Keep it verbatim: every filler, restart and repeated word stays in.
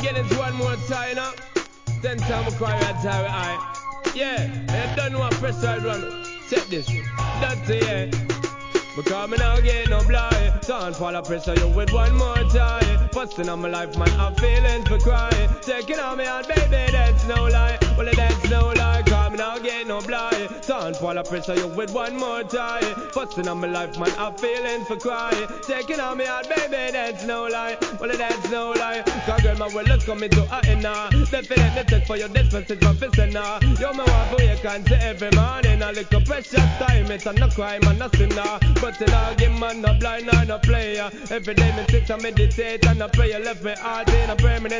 again, it's one more time now. Ten time I cry right time with I. Yeah, I don't know what pressure one. Check this. Dirty, yeah. Because me now get no blind. Don't fall a pressure you with one more time. Busting on my life, man, I'm feeling for crying. Taking on me out, baby, that's no lie. Well, that's no lie. Cause me now get no blind. Don't fall a pressure you with one more time. Busting on my life, man, I'm feeling for crying. Taking on me out, baby, that's no lie. Well, that's no lie. Cause girl, my well, coming to a end now. Definitely take for your dispensation from fishing now. You're my wife who you can see every morning. A little precious time, it's a no crime and nothing now. But till I get man, no blind or no player. Every day me sit and meditate and I pray. Left me heart in a permanent